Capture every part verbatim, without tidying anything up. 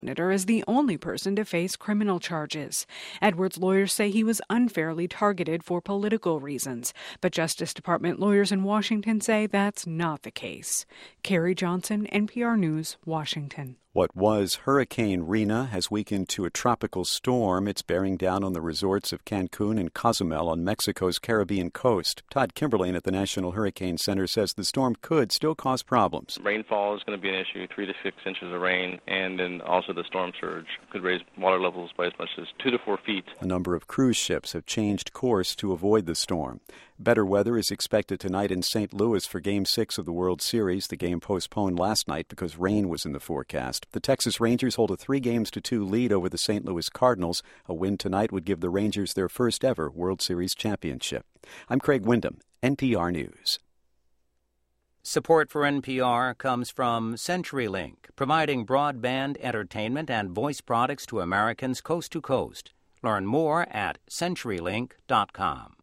senator is the only person to face criminal charges. Edwards' lawyers say he was unfairly targeted for political reasons, but Justice Department lawyers in Washington say that's not the case. Carrie Johnson, N P R News, Washington. What was Hurricane Rina has weakened to a tropical storm. It's bearing down on the resorts of Cancun and Cozumel on Mexico's Caribbean coast. Todd Kimberlin at the National Hurricane Center says the storm could still cause problems. Rainfall is going to be an issue, three to six inches of rain, and then also the storm surge could raise water levels by as much as two to four feet. A number of cruise ships have changed course to avoid the storm. Better weather is expected tonight in Saint Louis for Game six of the World Series. The game postponed last night because rain was in the forecast. The Texas Rangers hold a three games to two lead over the Saint Louis Cardinals. A win tonight would give the Rangers their first ever World Series championship. I'm Craig Wyndham, N P R News. Support for N P R comes from CenturyLink, providing broadband, entertainment, and voice products to Americans coast to coast. Learn more at century link dot com.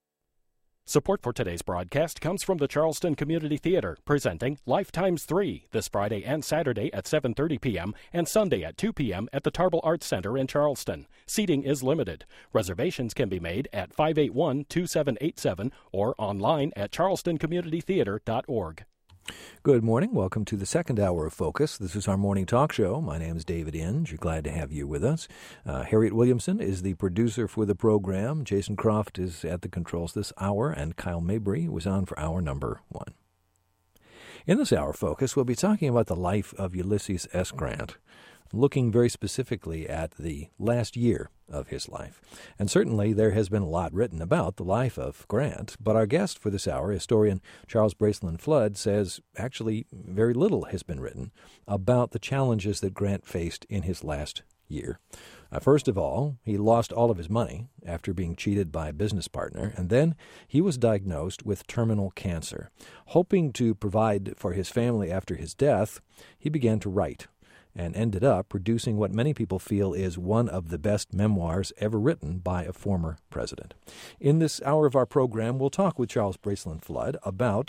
Support for today's broadcast comes from the Charleston Community Theater, presenting Lifetimes three this Friday and Saturday at seven thirty p.m. and Sunday at two p.m. at the Tarbell Arts Center in Charleston. Seating is limited. Reservations can be made at five eight one, two seven eight seven or online at charleston community theater dot org. Good morning. Welcome to the second hour of Focus. This is our morning talk show. My name is David Inge. We're glad to have you with us. Uh, Harriet Williamson is the producer for the program. Jason Croft is at the controls this hour, and Kyle Mabry was on for hour number one. In this hour of Focus, we'll be talking about the life of Ulysses S. Grant, looking very specifically at the last year of his life. And certainly there has been a lot written about the life of Grant, but our guest for this hour, historian Charles Bracelin Flood, says actually very little has been written about the challenges that Grant faced in his last year. Uh, first of all, he lost all of his money after being cheated by a business partner, and then he was diagnosed with terminal cancer. Hoping to provide for his family after his death, he began to write, and ended up producing what many people feel is one of the best memoirs ever written by a former president. In this hour of our program, we'll talk with Charles Bracelin Flood about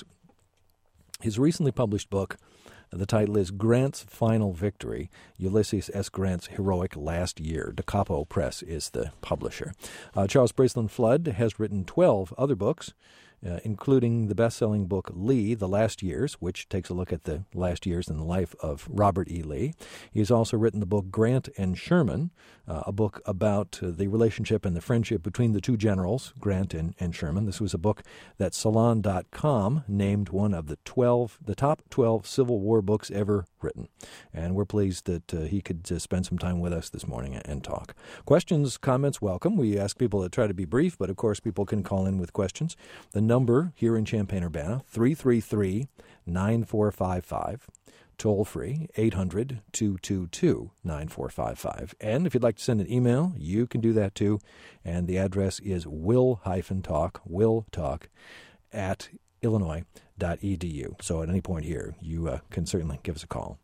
his recently published book. The title is Grant's Final Victory, Ulysses S. Grant's Heroic Last Year. Da Capo Press is the publisher. Uh, Charles Bracelin Flood has written twelve other books, Uh, including the best-selling book Lee, The Last Years, which takes a look at the last years in the life of Robert E. Lee. He has also written the book Grant and Sherman, uh, a book about uh, the relationship and the friendship between the two generals, Grant and, and Sherman. This was a book that Salon dot com named one of the twelve, the top twelve Civil War books ever written. And we're pleased that uh, he could uh, spend some time with us this morning and talk. Questions, comments, welcome. We ask people to try to be brief, but of course people can call in with questions. The number here in Champaign-Urbana, three three three, nine four five five. Toll free, eight hundred, two two two, nine four five five. And if you'd like to send an email, you can do that too. And the address is will-talk, will talk, at illinois dot e d u. So at any point here, you uh, can certainly give us a call.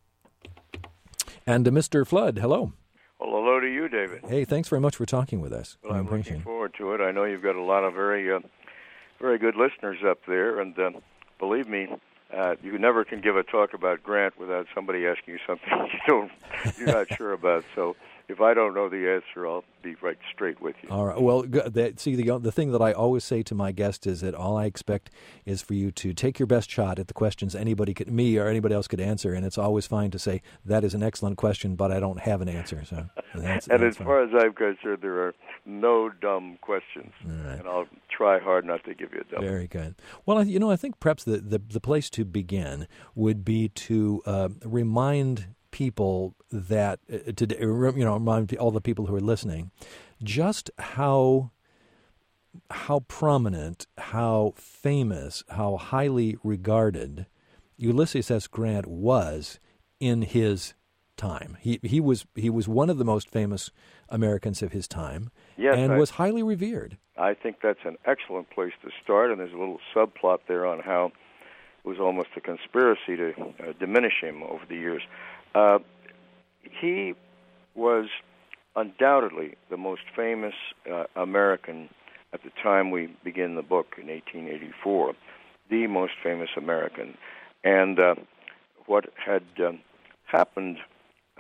And uh, Mister Flood, hello. Well, hello to you, David. Hey, thanks very much for talking with us. Well, I'm looking forward to it. I know you've got a lot of very, uh, very good listeners up there, and uh, believe me, uh, you never can give a talk about Grant without somebody asking you something you don't, you're not sure about. So if I don't know the answer, I'll be right straight with you. All right. Well, that, see, the the thing that I always say to my guests is that all I expect is for you to take your best shot at the questions anybody could, me or anybody else could answer, and it's always fine to say, that is an excellent question, but I don't have an answer. So that's, And that's as fine. far as I'm concerned, there are no dumb questions, right. and I'll try hard not to give you a dumb. Very good. Well, I- you know, I think perhaps the, the, the place to begin would be to uh, remind people that, uh, to you know, remind all the people who are listening, just how how prominent, how famous, how highly regarded Ulysses S. Grant was in his time. He he was he was one of the most famous Americans of his time, Yes, and I- was highly revered. I think that's an excellent place to start, and there's a little subplot there on how it was almost a conspiracy to uh, diminish him over the years. Uh, he was undoubtedly the most famous uh, American at the time we begin the book in eighteen eighty-four, the most famous American. And uh, what had um, happened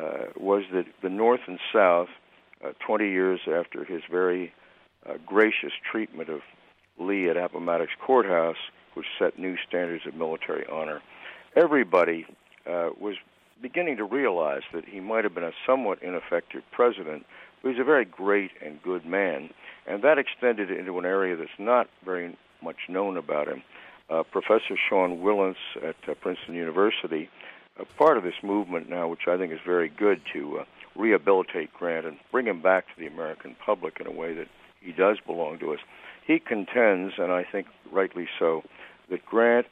uh, was that the North and South, uh, twenty years after his very uh, gracious treatment of Lee at Appomattox Courthouse, which set new standards of military honor, everybody uh, was beginning to realize that he might have been a somewhat ineffective president, but he's a very great and good man, and that extended into an area that's not very much known about him. Uh, Professor Sean Wilentz at uh, Princeton University, uh, part of this movement now, which I think is very good to uh, rehabilitate Grant and bring him back to the American public in a way that he does belong to us. He contends, and I think rightly so, that Grant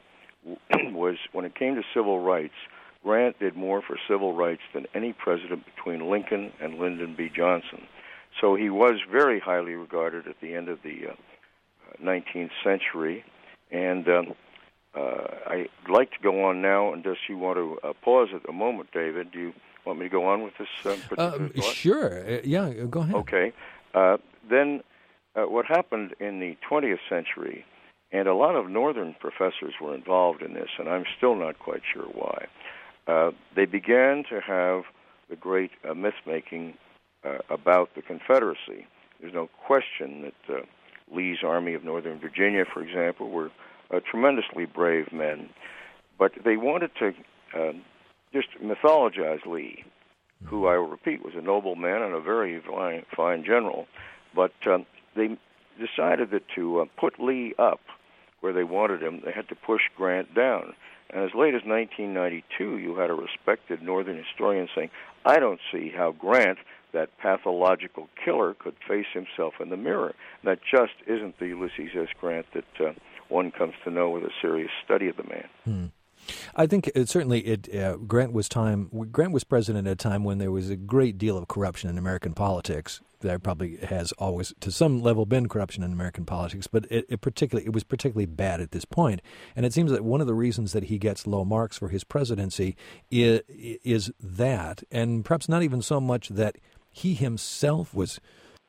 was, when it came to civil rights, Grant did more for civil rights than any president between Lincoln and Lyndon B. Johnson. So he was very highly regarded at the end of the uh, nineteenth century. And um, uh, I'd like to go on now, unless you want to uh, pause at the moment, David. Do you want me to go on with this uh, particular uh, thought? Sure. Uh, yeah, go ahead. Okay. Uh, then uh, what happened in the twentieth century, and a lot of Northern professors were involved in this, and I'm still not quite sure why, uh, they began to have the great uh, myth-making uh, about the Confederacy. There's no question that uh, Lee's Army of Northern Virginia, for example, were uh, tremendously brave men, but they wanted to uh, just mythologize Lee, who, I will repeat, was a noble man and a very fine, fine general, but um, they decided that to uh, put Lee up where they wanted him, they had to push Grant down. And as late as nineteen ninety-two, you had a respected Northern historian saying, I don't see how Grant, that pathological killer, could face himself in the mirror. That just isn't the Ulysses S. Grant that uh, one comes to know with a serious study of the man. Hmm. I think it, certainly it. Uh, Grant was time. Grant was president at a time when there was a great deal of corruption in American politics. There probably has always, to some level, been corruption in American politics, but it, it particularly it was particularly bad at this point. And it seems that one of the reasons that he gets low marks for his presidency is, is that, and perhaps not even so much that he himself was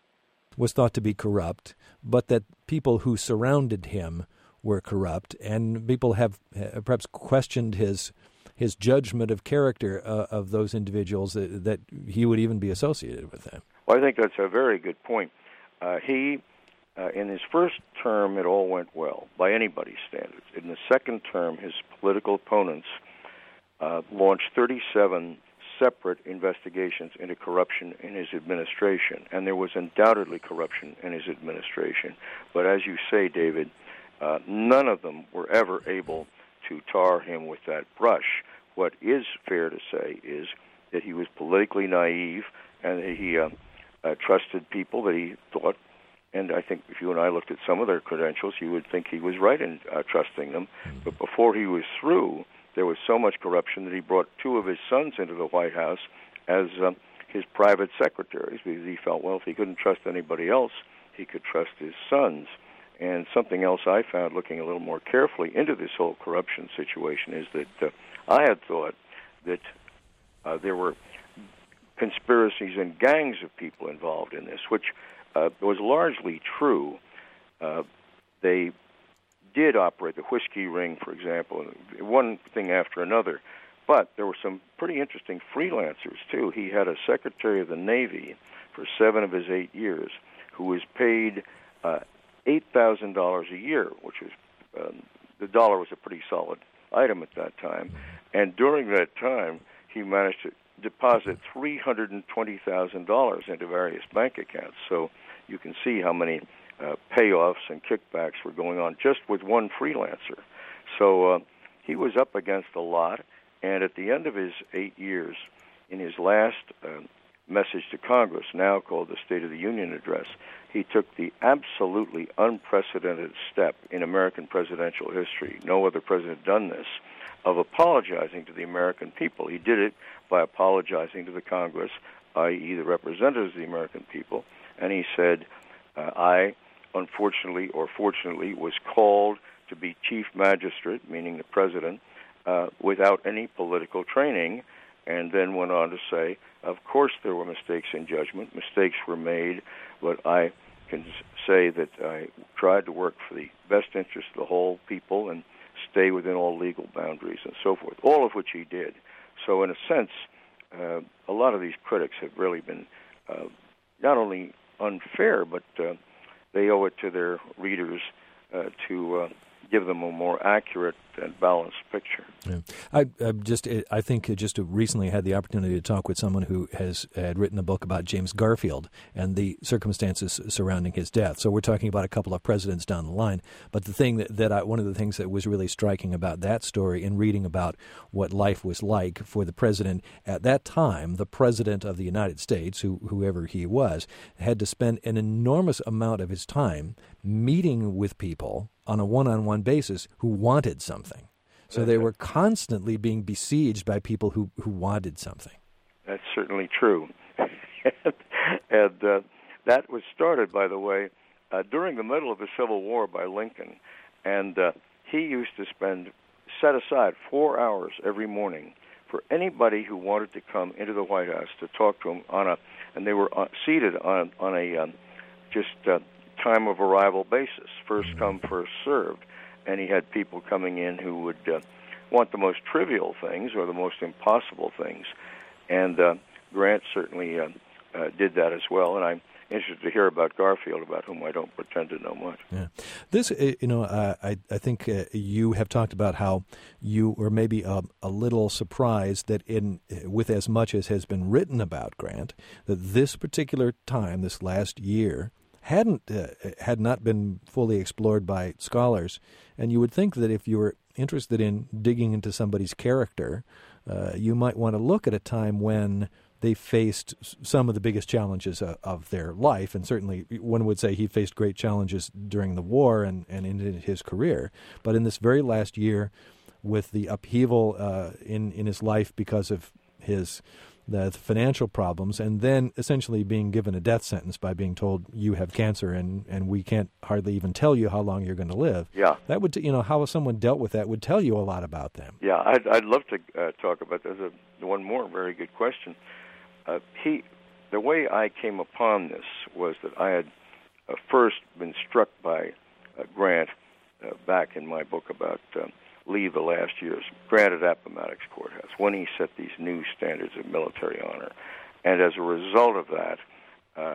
was thought to be corrupt, but that people who surrounded him were corrupt, and people have uh, perhaps questioned his his judgment of character uh, of those individuals that, that he would even be associated with them. Well, I think that's a very good point. Uh, he, uh, in his first term, it all went well, by anybody's standards. In the second term, his political opponents uh, launched thirty-seven separate investigations into corruption in his administration, and there was undoubtedly corruption in his administration. But as you say, David, uh, none of them were ever able to tar him with that brush. What is fair to say is that he was politically naive, and that he uh, uh, trusted people that he thought, and I think if you and I looked at some of their credentials, you would think he was right in uh, trusting them. But before he was through, there was so much corruption that he brought two of his sons into the White House as uh, his private secretaries, because he felt, well, if he couldn't trust anybody else, he could trust his sons. And something else I found looking a little more carefully into this whole corruption situation is that uh, I had thought that uh, there were conspiracies and gangs of people involved in this, which uh, was largely true. Uh, they did operate the whiskey ring, for example, one thing after another. But there were some pretty interesting freelancers, too. He had a Secretary of the Navy for seven of his eight years who was paid uh, eight thousand dollars a year, which was, um, the dollar was a pretty solid item at that time. And during that time, he managed to deposit three hundred twenty thousand dollars into various bank accounts. So you can see how many Uh, payoffs and kickbacks were going on just with one freelancer. So uh, he was up against a lot, and at the end of his eight years, in his last uh, message to Congress, now called the State of the Union Address, he took the absolutely unprecedented step in American presidential history, no other president had done this, of apologizing to the American people. He did it by apologizing to the Congress, that is the representatives of the American people, and he said, uh, I unfortunately or fortunately, was called to be chief magistrate, meaning the president, uh, without any political training, and then went on to say, of course there were mistakes in judgment, mistakes were made, but I can say that I tried to work for the best interest of the whole people and stay within all legal boundaries and so forth, all of which he did. So in a sense, uh, a lot of these critics have really been uh, not only unfair, but uh, they owe it to their readers uh, to uh, give them a more accurate and balanced picture. Yeah. I, I just, I think just recently had the opportunity to talk with someone who has had written a book about James Garfield and the circumstances surrounding his death. So we're talking about a couple of presidents down the line. But the thing that, that I, one of the things that was really striking about that story in reading about what life was like for the president at that time, the president of the United States, who, whoever he was, had to spend an enormous amount of his time meeting with people on a one-on-one basis who wanted something. So they were constantly being besieged by people who, who wanted something. That's certainly true. and uh, that was started, by the way, uh, during the middle of the Civil War by Lincoln. And uh, he used to spend, set aside four hours every morning for anybody who wanted to come into the White House to talk to him on a, and they were uh, seated on, on a um, just uh, time of arrival basis, first come, first served. And he had people coming in who would uh, want the most trivial things or the most impossible things. And uh, Grant certainly uh, uh, did that as well. And I'm interested to hear about Garfield, about whom I don't pretend to know much. Yeah. This, you know, uh, I, I think uh, you have talked about how you were maybe a, a little surprised that in with as much as has been written about Grant, that this particular time, this last year, hadn't uh, had not been fully explored by scholars. And you would think that if you were interested in digging into somebody's character, uh, you might want to look at a time when they faced some of the biggest challenges of, of their life. And certainly one would say he faced great challenges during the war and, and in his career. But in this very last year, with the upheaval uh, in, in his life because of his the financial problems, and then essentially being given a death sentence by being told you have cancer and, and we can't hardly even tell you how long you're going to live. Yeah. That would, you know, how someone dealt with that would tell you a lot about them. Yeah, I'd, I'd love to uh, talk about that. There's a, one more very good question. Uh, he, the way I came upon this was that I had uh, first been struck by uh, Grant uh, back in my book about uh, Lee the last years, Grant at Appomattox Courthouse, when he set these new standards of military honor. And as a result of that, uh,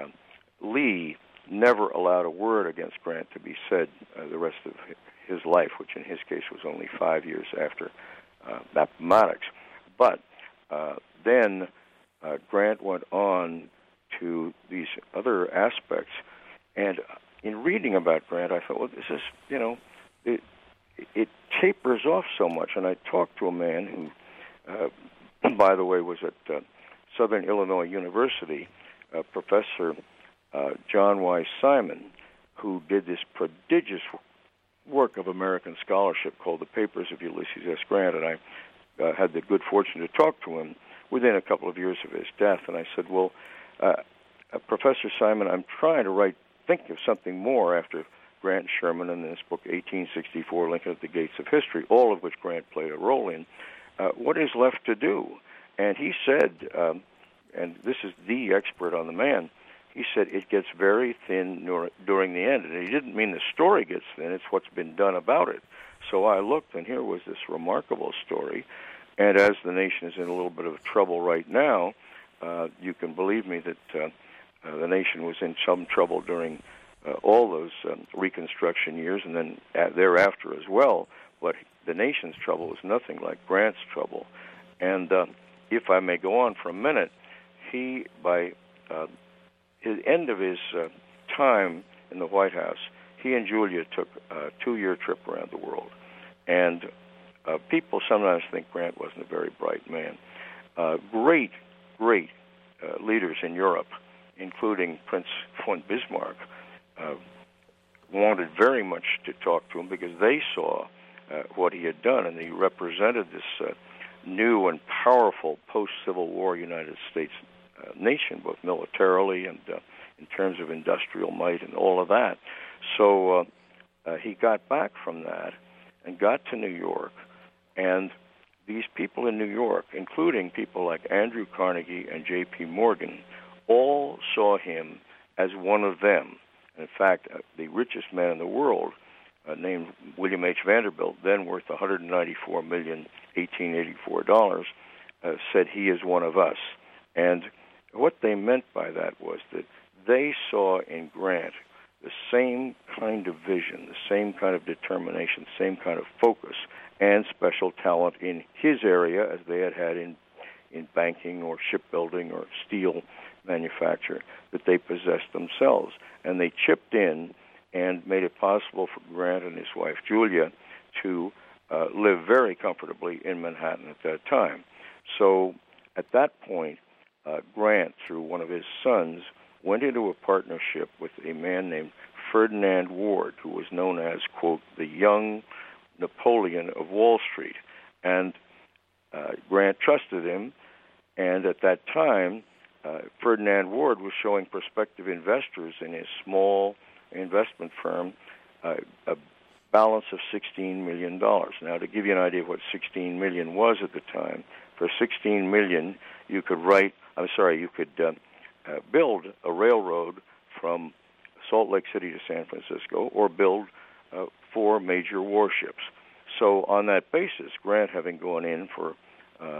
Lee never allowed a word against Grant to be said uh, the rest of his life, which in his case was only five years after uh, Appomattox. But uh, then uh, Grant went on to these other aspects. And in reading about Grant, I thought, well, this is, you know, it, it tapers off so much. And I talked to a man who, uh, by the way, was at uh, Southern Illinois University, uh, Professor uh, John Y. Simon, who did this prodigious work of American scholarship called The Papers of Ulysses S. Grant. And I uh, had the good fortune to talk to him within a couple of years of his death. And I said, well, uh, uh, Professor Simon, I'm trying to write, think of something more after Grant and Sherman, and in this book, eighteen sixty-four, Lincoln at the Gates of History, all of which Grant played a role in. Uh, what is left to do? And he said, um, and this is the expert on the man, he said it gets very thin nor- during the end. And he didn't mean the story gets thin, it's what's been done about it. So I looked, and here was this remarkable story. And as the nation is in a little bit of trouble right now, uh, you can believe me that uh, uh, the nation was in some trouble during Uh, all those um, Reconstruction years, and then uh, thereafter as well. But the nation's trouble was nothing like Grant's trouble. And uh, if I may go on for a minute, he, by uh, the end of his uh, time in the White House, he and Julia took a two-year trip around the world. And uh, people sometimes think Grant wasn't a very bright man. Uh, great, great uh, leaders in Europe, including Prince von Bismarck, Uh, wanted very much to talk to him because they saw uh, what he had done, and he represented this uh, new and powerful post-Civil War United States uh, nation, both militarily and uh, in terms of industrial might and all of that. So uh, uh, he got back from that and got to New York, and these people in New York, including people like Andrew Carnegie and J P Morgan, all saw him as one of them. In fact, uh, the richest man in the world, uh, named William H. Vanderbilt, then worth one hundred ninety-four million eighteen eighty-four dollars, uh, said, "He is one of us." And what they meant by that was that they saw in Grant the same kind of vision, the same kind of determination, same kind of focus and special talent in his area as they had had in, in banking or shipbuilding or steel manufacture that they possessed themselves. And they chipped in and made it possible for Grant and his wife, Julia, to uh, live very comfortably in Manhattan at that time. So at that point, uh, Grant, through one of his sons, went into a partnership with a man named Ferdinand Ward, who was known as, quote, the young Napoleon of Wall Street. And uh, Grant trusted him, and at that time, uh, Ferdinand Ward was showing prospective investors in his small investment firm uh, a balance of sixteen million dollars. Now, to give you an idea of what sixteen million dollars was at the time, for sixteen million dollars, you could write, I'm sorry, you could uh, uh, build a railroad from Salt Lake City to San Francisco, or build uh, four major warships. So on that basis, Grant, having gone in for uh,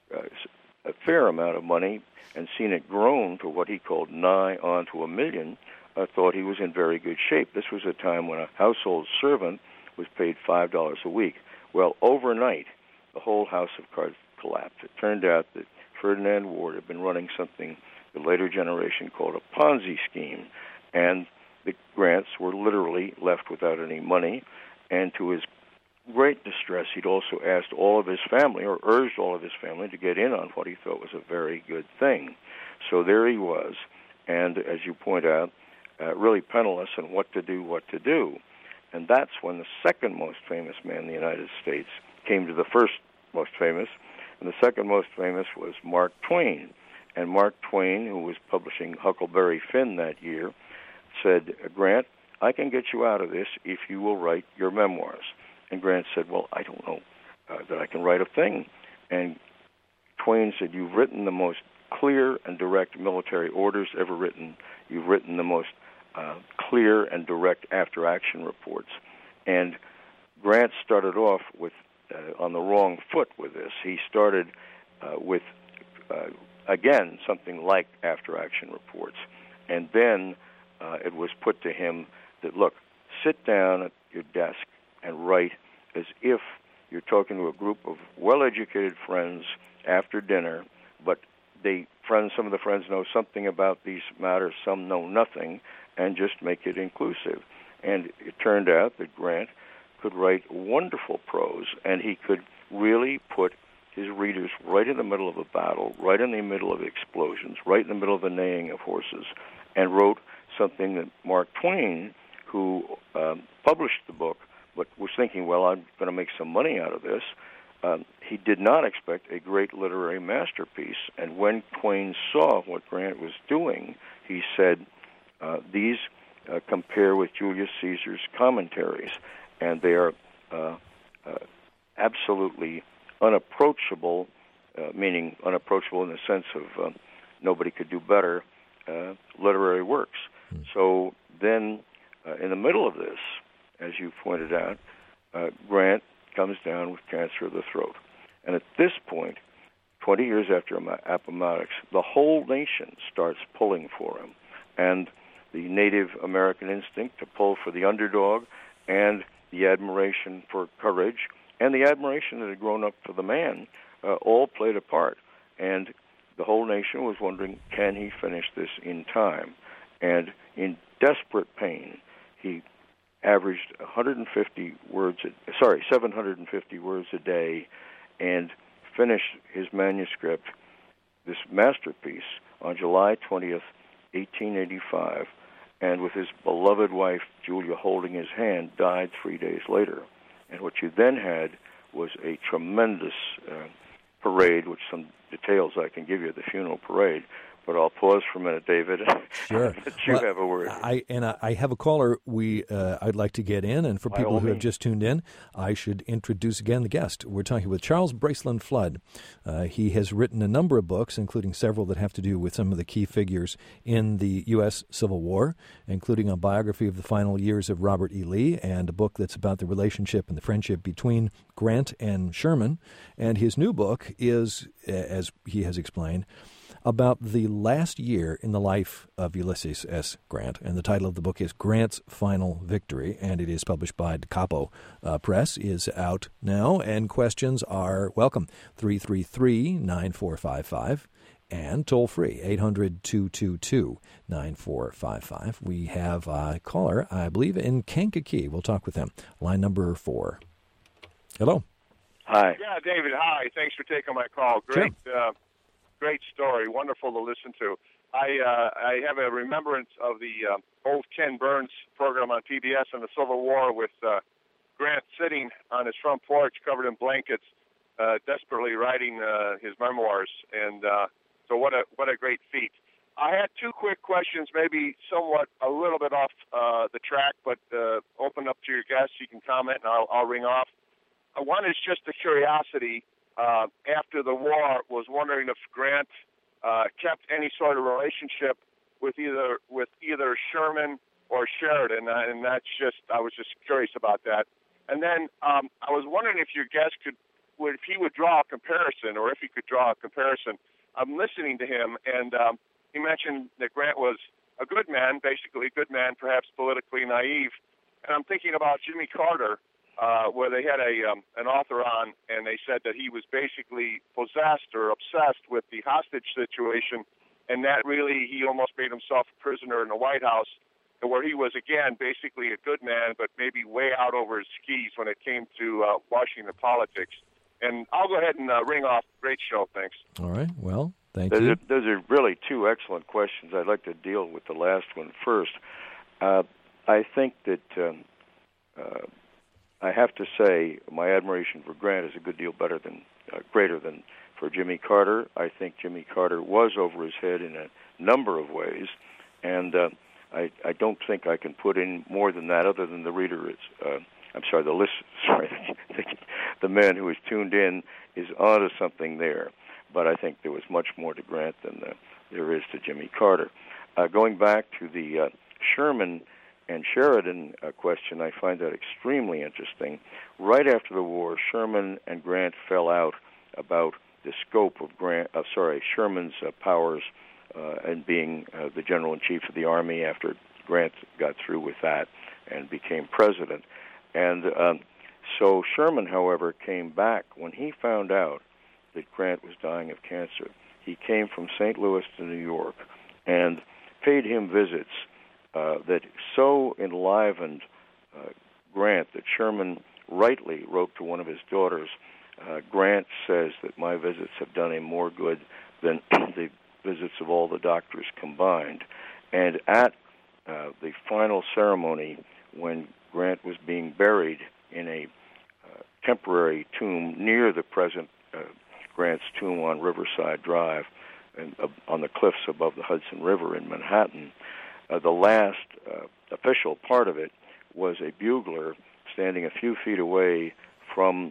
a fair amount of money and seen it grown to what he called nigh on to a million, uh, thought he was in very good shape. This was a time when a household servant was paid five dollars a week. Well, overnight, the whole house of cards collapsed. It turned out that Ferdinand Ward had been running something the later generation called a Ponzi scheme, and the Grants were literally left without any money. And to his great distress, he'd also asked all of his family, or urged all of his family, to get in on what he thought was a very good thing. So there he was, and as you point out, uh, really penniless and what to do, what to do. And that's when the second most famous man in the United States came to the first most famous, and the second most famous was Mark Twain. And Mark Twain, who was publishing Huckleberry Finn that year, said, Grant, I can get you out of this if you will write your memoirs. And Grant said, well, I don't know uh, that I can write a thing. And Twain said, you've written the most clear and direct military orders ever written. You've written the most uh, clear and direct after-action reports. And Grant started off with uh, on the wrong foot with this. He started uh, with, uh, again, something like after-action reports. And then uh, it was put to him that, look, sit down at your desk and write as if you're talking to a group of well-educated friends after dinner, but they friends, some of the friends know something about these matters, some know nothing, and just make it inclusive. And it turned out that Grant could write wonderful prose, and he could really put his readers right in the middle of a battle, right in the middle of explosions, right in the middle of the neighing of horses, and wrote something that Mark Twain, who um, published the book, but was thinking, well, I'm going to make some money out of this. Um, he did not expect a great literary masterpiece. And when Twain saw what Grant was doing, he said, uh, these uh, compare with Julius Caesar's commentaries, and they are uh, uh, absolutely unapproachable, uh, meaning unapproachable in the sense of uh, nobody could do better, uh, literary works. Hmm. So then, uh, in the middle of this, as you pointed out, uh, Grant comes down with cancer of the throat. And at this point, twenty years after Appomattox, the whole nation starts pulling for him. And the Native American instinct to pull for the underdog, and the admiration for courage, and the admiration that had grown up for the man, uh, all played a part. And the whole nation was wondering, can he finish this in time? And in desperate pain, he averaged one hundred fifty words, a, sorry, seven hundred fifty words a day, and finished his manuscript, this masterpiece, on July twentieth, eighteen eighty-five, and with his beloved wife, Julia, holding his hand, died three days later. And what you then had was a tremendous uh, parade, which some details I can give you of the funeral parade, but I'll pause for a minute, David. Sure. Let you well, have a word. I and I, I have a caller we uh, I'd like to get in, and for By people all who have means. just tuned in, I should introduce again the guest. We're talking with Charles Braceland Flood. Uh, he has written a number of books, including several that have to do with some of the key figures in the U S Civil War, including a biography of the final years of Robert E. Lee, and a book that's about the relationship and the friendship between Grant and Sherman. And his new book is, as he has explained, about the last year in the life of Ulysses S. Grant. And the title of the book is Grant's Final Victory, and it is published by Da Capo uh, Press, is out now, and questions are welcome. three three three, nine four five five, and toll-free, eight hundred, two two two, nine four five five. We have a caller, I believe, in Kankakee. We'll talk with him. Line number four. Hello. Hi. Yeah, David, hi. Thanks for taking my call. Great. Sure. Uh, Great story, wonderful to listen to. I uh, I have a remembrance of the uh, old Ken Burns program on P B S on the Civil War with uh, Grant sitting on his front porch covered in blankets, uh, desperately writing uh, his memoirs. And uh, so what a what a great feat. I had two quick questions, maybe somewhat a little bit off uh, the track, but uh, open up to your guests. You can comment, and I'll, I'll ring off. Uh, one is just a curiosity. Uh, after the war, was wondering if Grant uh, kept any sort of relationship with either with either Sherman or Sheridan, uh, and that's just I was just curious about that. And then um, I was wondering if your guest could, would, if he would draw a comparison, or if he could draw a comparison. I'm listening to him, and um, he mentioned that Grant was a good man, basically a good man, perhaps politically naive. And I'm thinking about Jimmy Carter. Uh, where they had a um, an author on, and they said that he was basically possessed or obsessed with the hostage situation, and that really he almost made himself a prisoner in the White House, where he was, again, basically a good man, but maybe way out over his skis when it came to uh, Washington politics. And I'll go ahead and uh, ring off. Great show. Thanks. All right. Well, thank those you. Are, those are really two excellent questions. I'd like to deal with the last one first. Uh, I think that... Um, uh, I have to say my admiration for Grant is a good deal better than, uh, greater than for Jimmy Carter. I think Jimmy Carter was over his head in a number of ways, and uh, I, I don't think I can put in more than that, other than the reader is, uh, I'm sorry, the list, sorry, the man who is tuned in is onto something there. But I think there was much more to Grant than uh, there is to Jimmy Carter. Uh, going back to the uh, Sherman and Sheridan uh, question, I find that extremely interesting. Right after the war, Sherman and Grant fell out about the scope of Grant, uh, sorry, Sherman's uh, powers uh, and being uh, the general-in-chief of the Army after Grant got through with that and became president. And um, so Sherman, however, came back when he found out that Grant was dying of cancer. He came from Saint Louis to New York and paid him visits Uh, that so enlivened uh, Grant that Sherman rightly wrote to one of his daughters, uh, Grant says that my visits have done him more good than the visits of all the doctors combined. And at uh, the final ceremony, when Grant was being buried in a uh, temporary tomb near the present uh, Grant's tomb on Riverside Drive, and, uh, on the cliffs above the Hudson River in Manhattan, Uh, the last uh, official part of it was a bugler standing a few feet away from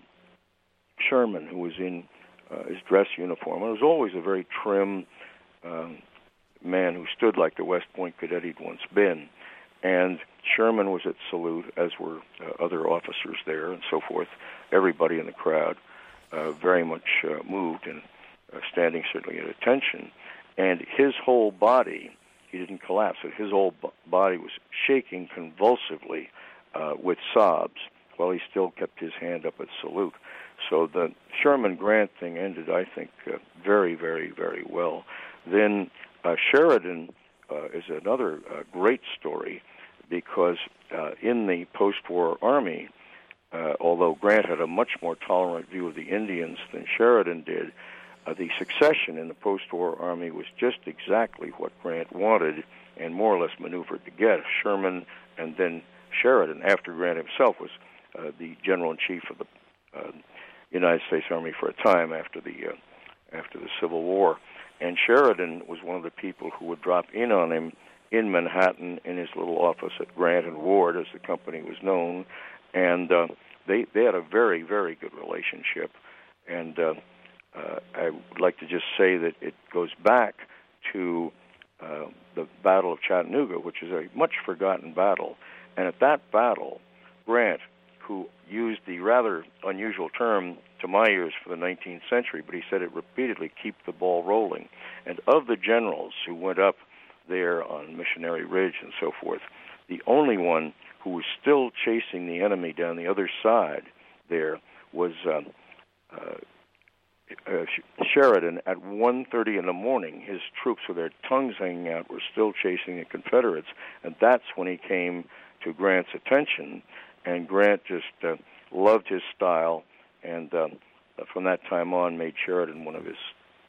Sherman, who was in uh, his dress uniform. And it was always a very trim um, man who stood like the West Point cadet he'd once been. And Sherman was at salute, as were uh, other officers there and so forth. Everybody in the crowd uh, very much uh, moved and uh, standing certainly at attention. And his whole body... He didn't collapse. His whole body was shaking convulsively uh, with sobs while he still kept his hand up at salute. So the Sherman-Grant thing ended, I think, uh, very, very, very well. Then uh, Sheridan uh, is another uh, great story because uh, in the post-war Army, uh, although Grant had a much more tolerant view of the Indians than Sheridan did, Uh, the succession in the post-war Army was just exactly what Grant wanted and more or less maneuvered to get. Sherman and then Sheridan, after Grant himself was uh, the general-in-chief of the uh, United States Army for a time after the uh, after the Civil War. and Sheridan was one of the people who would drop in on him in Manhattan in his little office at Grant and Ward, as the company was known, and uh, they they had a very, very good relationship. And uh, uh, I would like to just say that it goes back to uh, the Battle of Chattanooga, which is a much forgotten battle. And at that battle, Grant, who used the rather unusual term to my ears for the nineteenth century, but he said it repeatedly, keep the ball rolling. And of the generals who went up there on Missionary Ridge and so forth, the only one who was still chasing the enemy down the other side there was um, uh, uh, Sheridan. At one thirty in the morning, his troops with their tongues hanging out were still chasing the Confederates, and that's when he came to Grant's attention, and Grant just uh, loved his style, and um, from that time on made Sheridan one of his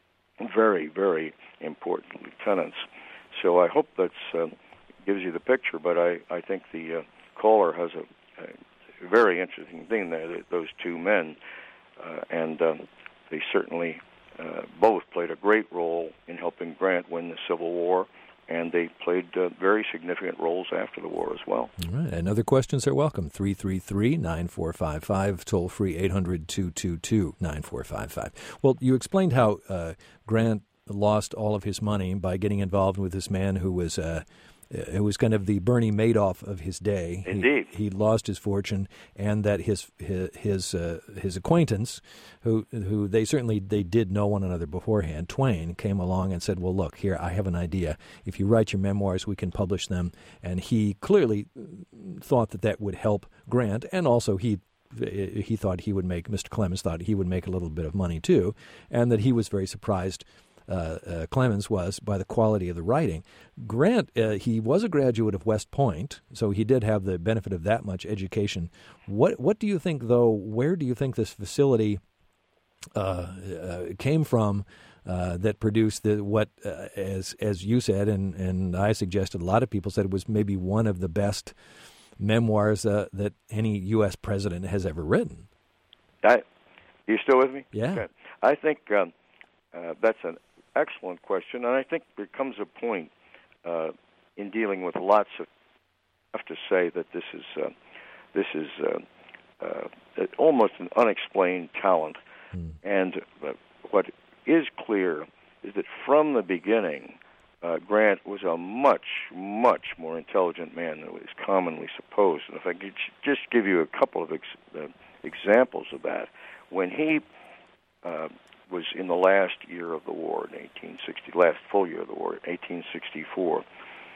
very, very important lieutenants. So I hope that uh, gives you the picture, but I, I think the uh, caller has a, a very interesting thing there, that those two men, uh, and uh, they certainly uh, both played a great role in helping Grant win the Civil War, and they played uh, very significant roles after the war as well. All right. And other questions are welcome. three three three, nine four five five, toll free eight hundred, two two two, nine four five five. Well, you explained how uh, Grant lost all of his money by getting involved with this man who was uh, who was kind of the Bernie Madoff of his day. Indeed, he, he lost his fortune, and that his his his, uh, his acquaintance, who who they certainly they did know one another beforehand, Twain, came along and said, "Well, look here, I have an idea. If you write your memoirs, we can publish them." And he clearly thought that that would help Grant, and also he. He thought he would make, Mister Clemens thought he would make a little bit of money too, and that he was very surprised, uh, uh, Clemens was, by the quality of the writing. Grant, uh, he was a graduate of West Point, so he did have the benefit of that much education. What what do you think, though, where do you think this facility uh, uh, came from uh, that produced the, what, uh, as as you said, and, and I suggested, a lot of people said it was maybe one of the best memoirs uh, that any U S president has ever written? I, you still with me? Yeah. Okay. I think um, uh, that's an excellent question, and I think there comes a point uh, in dealing with lots of. I have to say that this is uh, this is uh, uh, almost an unexplained talent, hmm. and uh, what is clear is that from the beginning, Uh, Grant was a much, much more intelligent man than was commonly supposed. And if I could just give you a couple of ex- uh, examples of that, when he uh, was in the last year of the war in eighteen sixty, last full year of the war, eighteen sixty-four,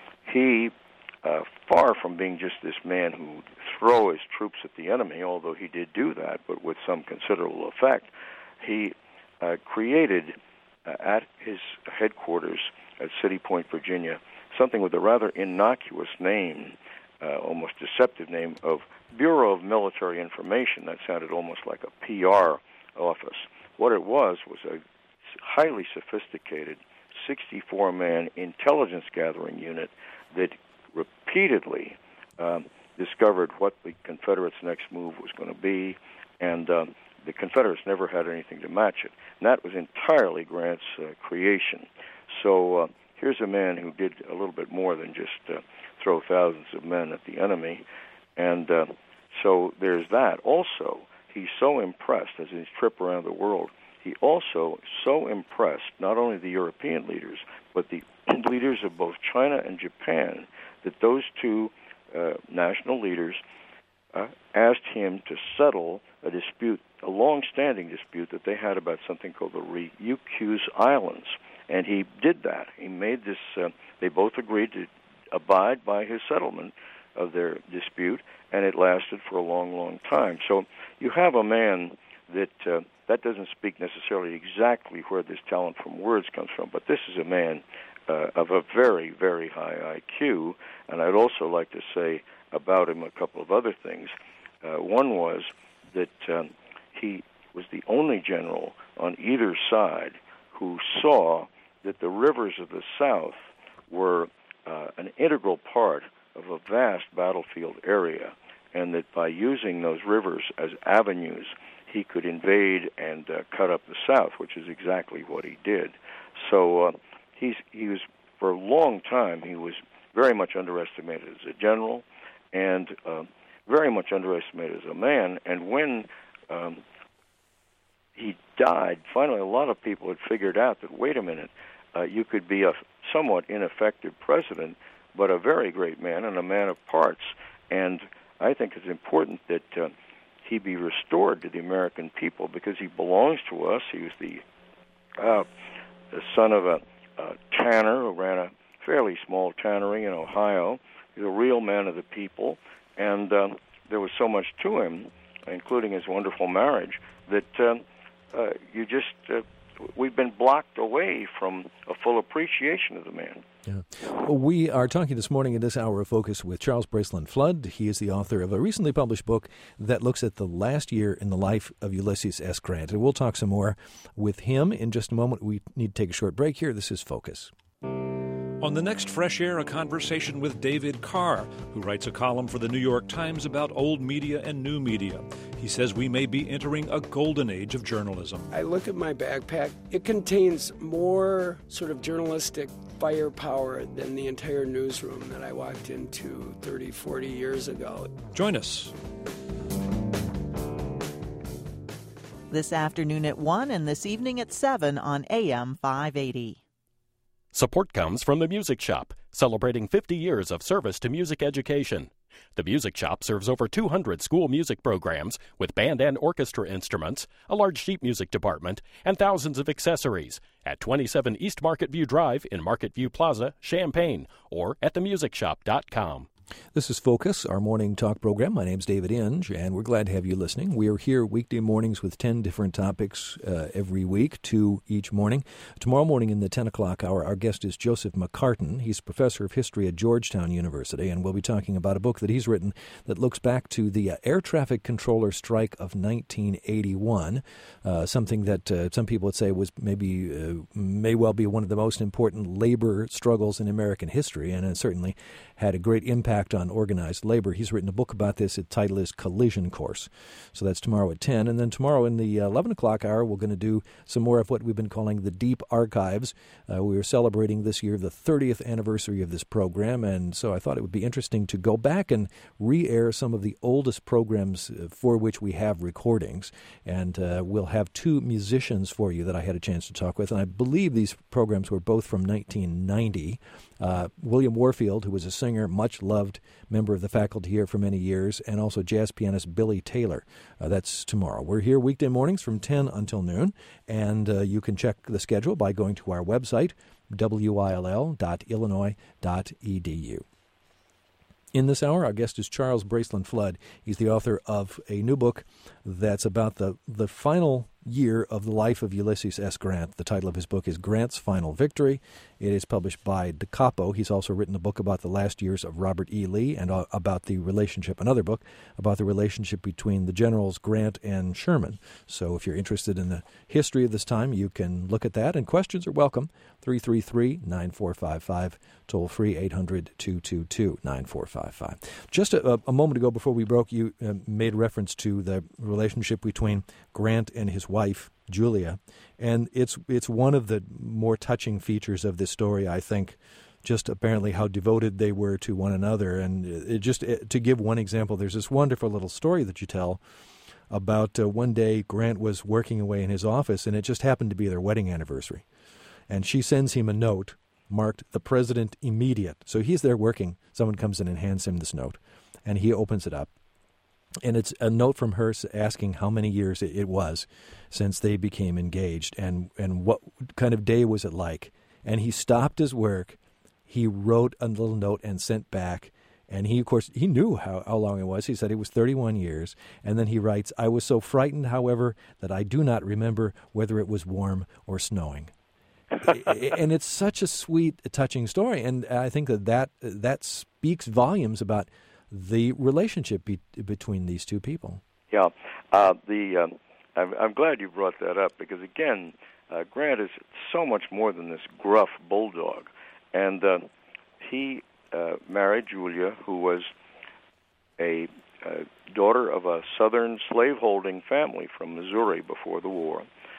he, uh, far from being just this man who would throw his troops at the enemy, although he did do that, but with some considerable effect, he uh, created uh, at his headquarters at City Point, Virginia, something with a rather innocuous name, uh, almost deceptive name, of Bureau of Military Information. That sounded almost like a P R office. What it was was a highly sophisticated sixty-four man intelligence gathering unit that repeatedly um, discovered what the Confederates' next move was going to be, and um, the Confederates never had anything to match it. And that was entirely Grant's uh, creation. So uh, here's a man who did a little bit more than just uh, throw thousands of men at the enemy. And uh, so there's that. Also, he's so impressed, as his trip around the world, he also so impressed not only the European leaders, but the leaders of both China and Japan, that those two uh, national leaders uh, asked him to settle a dispute, a long-standing dispute that they had about something called the Ryukyus Islands. And he did that. He made this, uh, they both agreed to abide by his settlement of their dispute, and it lasted for a long, long time. So you have a man that, uh, that doesn't speak necessarily exactly where this talent from words comes from, but this is a man uh, of a very, very high I Q, and I'd also like to say about him a couple of other things. Uh, one was that um, he was the only general on either side who saw that the rivers of the South were uh, an integral part of a vast battlefield area, and that by using those rivers as avenues, he could invade and uh, cut up the South, which is exactly what he did. So uh, he's he was, for a long time, he was very much underestimated as a general and uh, very much underestimated as a man. And when um, he died, finally a lot of people had figured out that, wait a minute, uh, you could be a somewhat ineffective president, but a very great man and a man of parts. And I think it's important that uh, he be restored to the American people because he belongs to us. He was the, uh, the son of a, a tanner who ran a fairly small tannery in Ohio. He's a real man of the people, and um, there was so much to him, including his wonderful marriage, that um, uh, you just uh, we've been blocked away from a full appreciation of the man. Yeah. Well, we are talking this morning in this hour of Focus with Charles Bracelin Flood. He is the author of a recently published book that looks at the last year in the life of Ulysses S. Grant. And we'll talk some more with him in just a moment. We need to take a short break here. This is Focus. On the next Fresh Air, a conversation with David Carr, who writes a column for the New York Times about old media and new media. He says we may be entering a golden age of journalism. I look at my backpack. It contains more sort of journalistic firepower than the entire newsroom that I walked into thirty, forty years ago. Join us. This afternoon at one and this evening at seven on A M five eighty. Support comes from The Music Shop, celebrating fifty years of service to music education. The Music Shop serves over two hundred school music programs with band and orchestra instruments, a large sheet music department, and thousands of accessories at twenty-seven East Market View Drive in Market View Plaza, Champaign, or at the music shop dot com. This is Focus, our morning talk program. My name's David Inge, and we're glad to have you listening. We are here weekday mornings with ten different topics uh, every week, two each morning. Tomorrow morning in the ten o'clock hour, our guest is Joseph McCartin. He's professor of history at Georgetown University, and we'll be talking about a book that he's written that looks back to the uh, air traffic controller strike of nineteen eighty-one, uh, something that uh, some people would say was maybe uh, may well be one of the most important labor struggles in American history, and it certainly had a great impact on organized labor. He's written a book about this. Its title is Collision Course. So that's tomorrow at ten. And then tomorrow in the eleven o'clock hour, we're going to do some more of what we've been calling the Deep Archives. Uh, we are celebrating this year the thirtieth anniversary of this program, and so I thought it would be interesting to go back and re-air some of the oldest programs for which we have recordings. And uh, we'll have two musicians for you that I had a chance to talk with, and I believe these programs were both from nineteen ninety. Uh, William Warfield, who was a singer, much loved member of the faculty here for many years, and also jazz pianist Billy Taylor. Uh, that's tomorrow. We're here weekday mornings from ten until noon, and uh, you can check the schedule by going to our website, W I L L dot illinois dot E D U. In this hour, our guest is Charles Bracelin Flood. He's the author of a new book that's about the, the final year of the life of Ulysses S. Grant. The title of his book is Grant's Final Victory. It is published by Da Capo. He's also written a book about the last years of Robert E. Lee and uh, about the relationship, another book about the relationship between the generals Grant and Sherman. So if you're interested in the history of this time, you can look at that. And questions are welcome. three three three, nine four five five, toll free eight hundred, two two two, nine four five five. Just a, a moment ago before we broke, you uh, made reference to the relationship between Grant and his wife, Julia, and it's it's one of the more touching features of this story, I think, just apparently how devoted they were to one another. And it just it, to give one example, there's this wonderful little story that you tell about uh, one day Grant was working away in his office, and it just happened to be their wedding anniversary. And she sends him a note marked "The President Immediate." So he's there working. Someone comes in and hands him this note, and he opens it up. And it's a note from her asking how many years it was since they became engaged and, and what kind of day was it like. And he stopped his work. He wrote a little note and sent back. And he, of course, he knew how, how long it was. He said it was thirty-one years. And then he writes, "I was so frightened, however, that I do not remember whether it was warm or snowing." And it's such a sweet, touching story. And I think that that, that speaks volumes about the relationship be- between these two people. Yeah, uh, the um, I'm, I'm glad you brought that up because, again, uh, Grant is so much more than this gruff bulldog. And uh, he uh, married Julia, who was a, a daughter of a southern slaveholding family from Missouri before the war.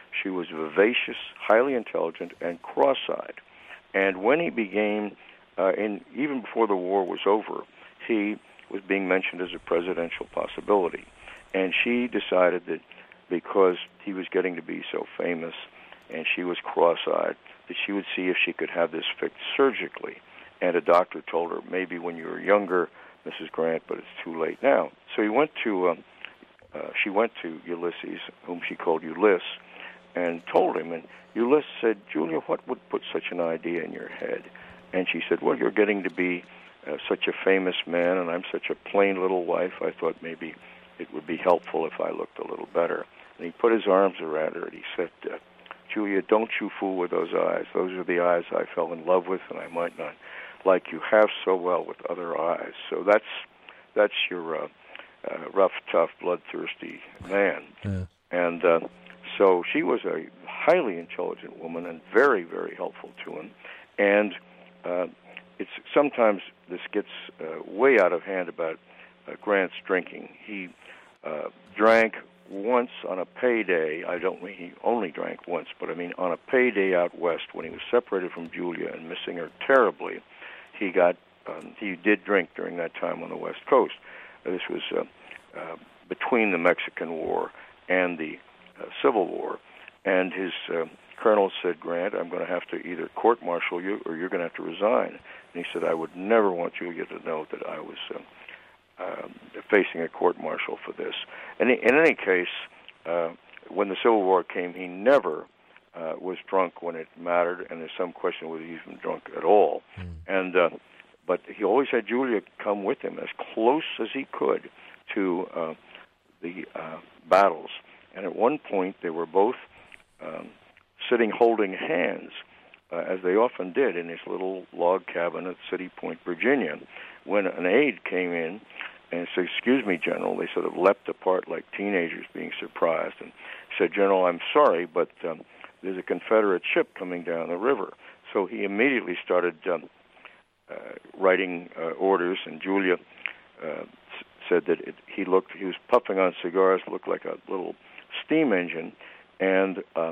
She was vivacious, highly intelligent, and cross-eyed. And when he became, uh, in, even before the war was over, he was being mentioned as a presidential possibility. And she decided that because he was getting to be so famous and she was cross-eyed, that she would see if she could have this fixed surgically. And a doctor told her, maybe when you were younger, Missus Grant, but it's too late now. So he went to, um, uh, she went to Ulysses, whom she called Ulysses, and told him. And Ulysses said, Julia, what would put such an idea in your head? And she said, well, you're getting to be uh, such a famous man, and I'm such a plain little wife. I thought maybe it would be helpful if I looked a little better. And he put his arms around her, and he said, uh, Julia, don't you fool with those eyes. Those are the eyes I fell in love with, and I might not like you half so well with other eyes. So that's that's your uh, uh, rough, tough, bloodthirsty man. Yeah. And uh, so she was a highly intelligent woman and very, very helpful to him. And uh, it's sometimes this gets uh, way out of hand about uh, Grant's drinking. He uh, drank once on a payday. I don't mean he only drank once, but I mean on a payday out west when he was separated from Julia and missing her terribly. He got um, he did drink during that time on the West Coast. Uh, this was uh, uh, between the Mexican War and the uh, Civil War, and his uh, colonel said, Grant, I'm going to have to either court-martial you or you're going to have to resign. And he said, I would never want Julia to know that I was uh, uh, facing a court-martial for this. And in any case, uh, when the Civil War came, he never uh, was drunk when it mattered, and there's some question whether he was even drunk at all. Mm. And uh, but he always had Julia come with him as close as he could to uh, the uh, battles. And at one point, they were both um, sitting holding hands, uh, as they often did in his little log cabin at City Point, Virginia, when an aide came in and said, excuse me, General. They sort of leapt apart like teenagers being surprised and said, General, I'm sorry, but um, there's a Confederate ship coming down the river. So he immediately started um, uh, writing uh, orders, and Julia uh, said that it, he looked, he was puffing on cigars, looked like a little steam engine, and um,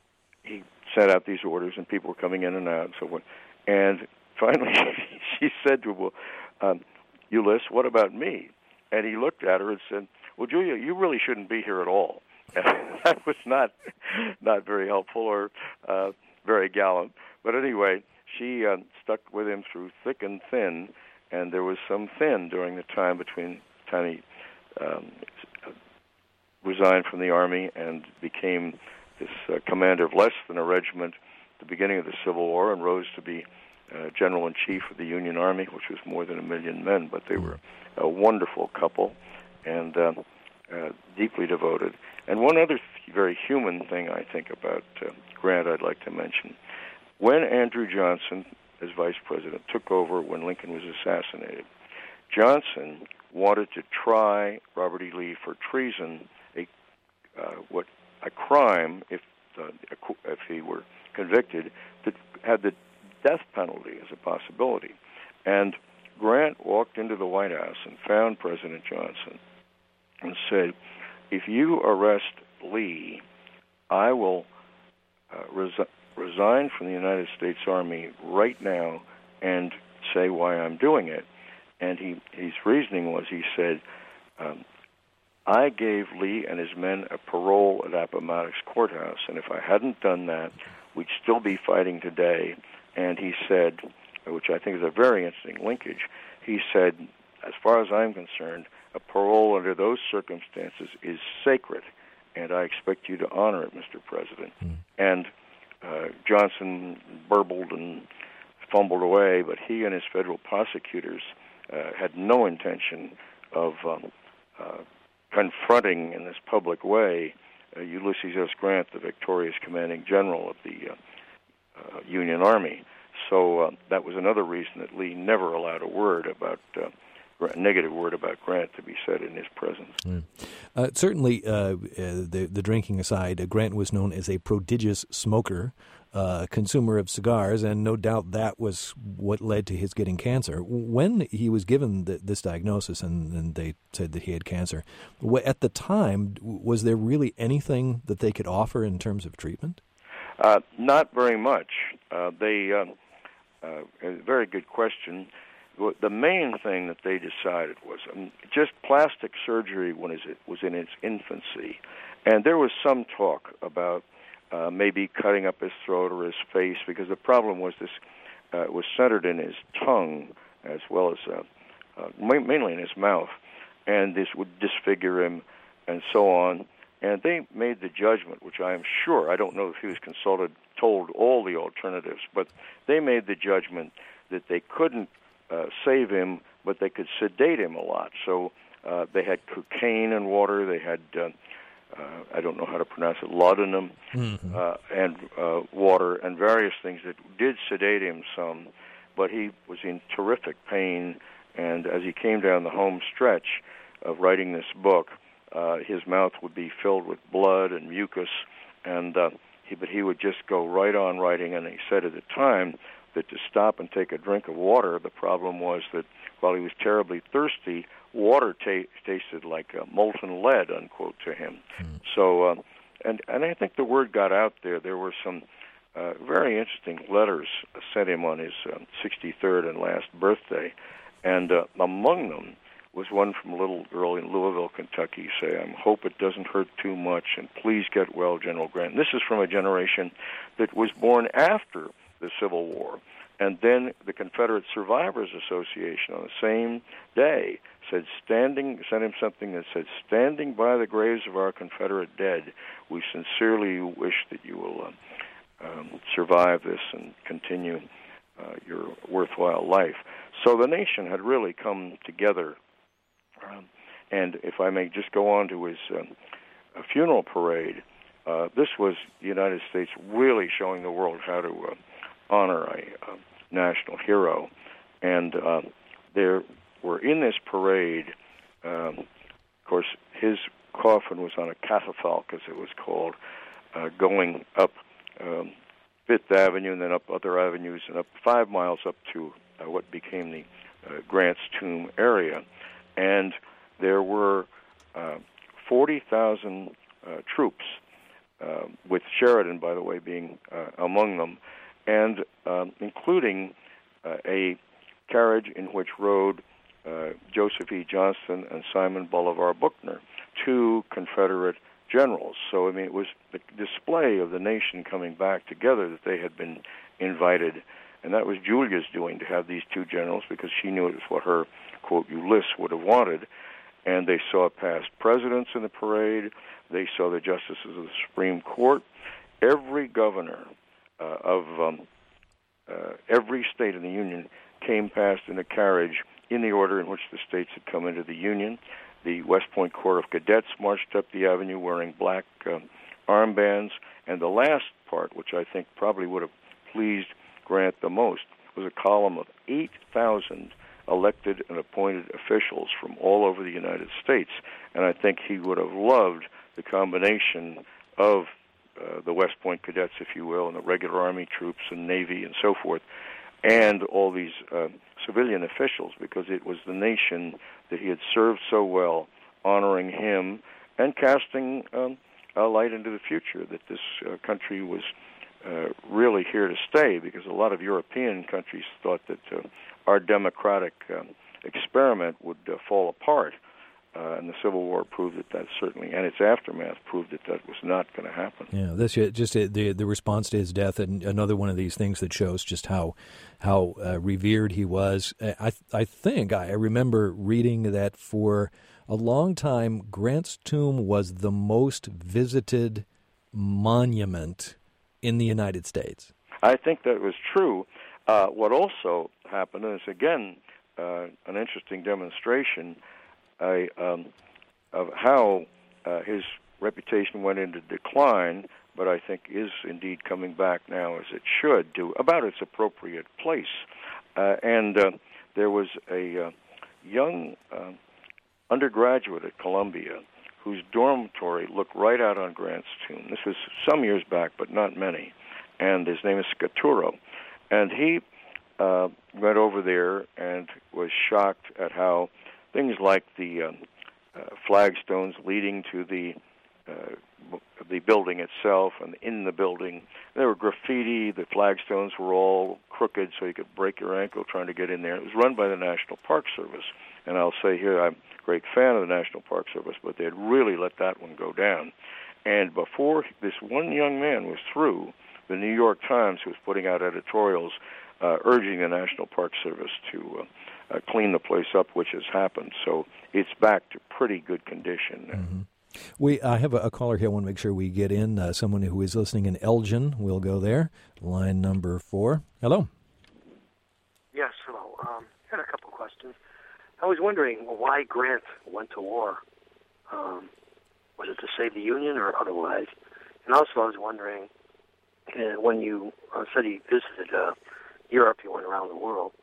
he sent out these orders, and people were coming in and out and so forth. And finally, she said to him, well, um, Ulysses, what about me? And he looked at her and said, well, Julia, you really shouldn't be here at all. And that was not not very helpful or uh, very gallant. But anyway, she uh, stuck with him through thick and thin, and there was some thin during the time between the time he um, resigned from the Army and became this uh, commander of less than a regiment at the beginning of the Civil War and rose to be uh, General-in-Chief of the Union Army, which was more than a million men. But they were a wonderful couple and uh, uh, deeply devoted. And one other th- very human thing I think about uh, Grant I'd like to mention. When Andrew Johnson, as vice president, took over when Lincoln was assassinated, Johnson wanted to try Robert E. Lee for treason, a uh, what a crime if uh, if he were convicted that had the death penalty as a possibility. And Grant walked into the White House and found President Johnson and said, if you arrest Lee, I will uh, resi- resign from the United States Army right now and say why I'm doing it. And he, his reasoning was, he said, um, I gave Lee and his men a parole at Appomattox Courthouse, and if I hadn't done that, we'd still be fighting today. And he said, which I think is a very interesting linkage, he said, as far as I'm concerned, a parole under those circumstances is sacred, and I expect you to honor it, Mister President. Mm. And uh, Johnson burbled and fumbled away, but he and his federal prosecutors uh, had no intention of um, uh, confronting in this public way uh, Ulysses S. Grant, the victorious commanding general of the uh, uh, Union Army. So uh, that was another reason that Lee never allowed a word about uh, a negative word about Grant to be said in his presence. Mm. Uh, certainly, uh, uh, the, the drinking aside, uh, Grant was known as a prodigious smoker. uh, consumer of cigars, and no doubt that was what led to his getting cancer. When he was given the, this diagnosis and, and they said that he had cancer, at the time, was there really anything that they could offer in terms of treatment? Uh, not very much. Uh, they, uh, uh, a very good question. The main thing that they decided was um, just plastic surgery when it was in its infancy. And there was some talk about uh, maybe cutting up his throat or his face, because the problem was this uh, was centered in his tongue as well as uh, uh, mainly in his mouth, and this would disfigure him and so on. And they made the judgment, which I am sure, I don't know if he was consulted, told all the alternatives, but they made the judgment that they couldn't uh, save him, but they could sedate him a lot. So uh, they had cocaine in water, they had, uh, uh, I don't know how to pronounce it, laudanum, mm-hmm. uh, and uh, water, and various things that did sedate him some, but he was in terrific pain, and as he came down the home stretch of writing this book, Uh, his mouth would be filled with blood and mucus, and uh, he, but he would just go right on writing. And he said at the time that to stop and take a drink of water, the problem was that while he was terribly thirsty, water ta- tasted like uh, molten lead, unquote, to him. Mm. So, uh, and and I think the word got out there. There were some uh, very interesting letters sent him on his uh, sixty-third and last birthday, and uh, among them was one from a little girl in Louisville, Kentucky, saying, I hope it doesn't hurt too much, and please get well, General Grant. This is from a generation that was born after the Civil War. And then the Confederate Survivors Association on the same day said, standing, sent him something that said, standing by the graves of our Confederate dead, we sincerely wish that you will uh, um, survive this and continue uh, your worthwhile life. So the nation had really come together. Um, and if I may just go on to his uh, funeral parade, uh, this was the United States really showing the world how to uh, honor a uh, national hero. And uh, there were in this parade, um, of course, his coffin was on a catafalque, as it was called, uh, going up um, Fifth Avenue and then up other avenues and up five miles up to uh, what became the uh, Grant's Tomb area. And there were uh, forty thousand uh, troops, uh, with Sheridan, by the way, being uh, among them, and um, including uh, a carriage in which rode uh, Joseph E. Johnston and Simon Bolivar Buckner, two Confederate generals. So, I mean, it was the display of the nation coming back together that they had been invited. And that was Julia's doing, to have these two generals, because she knew it was what her, quote, Ulysses would have wanted. And they saw past presidents in the parade. They saw the justices of the Supreme Court. Every governor uh, of um, uh, every state in the Union came past in a carriage in the order in which the states had come into the Union. The West Point Corps of Cadets marched up the avenue wearing black uh, armbands. And the last part, which I think probably would have pleased Grant the most, was a column of eight thousand elected and appointed officials from all over the United States. And I think he would have loved the combination of uh, the West Point Cadets, if you will, and the regular Army troops and Navy and so forth, and all these uh, civilian officials, because it was the nation that he had served so well, honoring him and casting um, a light into the future, that this uh, country was Uh, really here to stay, because a lot of European countries thought that uh, our democratic uh, experiment would uh, fall apart, uh, and the Civil War proved that that certainly, and its aftermath proved that that was not going to happen. Yeah, that's just the the response to his death, and another one of these things that shows just how how uh, revered he was. I I think I remember reading that for a long time, Grant's tomb was the most visited monument in the United States. I think that was true. Uh, what also happened is, again, uh, an interesting demonstration uh, um, of how uh, his reputation went into decline, but I think is indeed coming back now, as it should, to about its appropriate place. Uh, and uh, there was a uh, young uh, undergraduate at Columbia whose dormitory looked right out on Grant's tomb. This was some years back, but not many. and his name is Scaturo. And he uh, went over there and was shocked at how things like the uh, uh, flagstones leading to the uh, the building itself and in the building, there were graffiti. The flagstones were all crooked, so you could break your ankle trying to get in there. It was run by the National Park Service. And I'll say here, I'm a great fan of the National Park Service, but they had really let that one go down. And before this one young man was through, the New York Times was putting out editorials uh, urging the National Park Service to uh, uh, clean the place up, which has happened. So it's back to pretty good condition now. Mm-hmm. We I have a, a caller here. I want to make sure we get in uh, someone who is listening in Elgin. We'll go there. Line number four. Hello. Yes, hello. Um, I had a couple questions. I was wondering why Grant went to war. Um, was it to save the Union or otherwise? And also I was wondering, uh, when you uh, said he visited uh, Europe, he went around the world,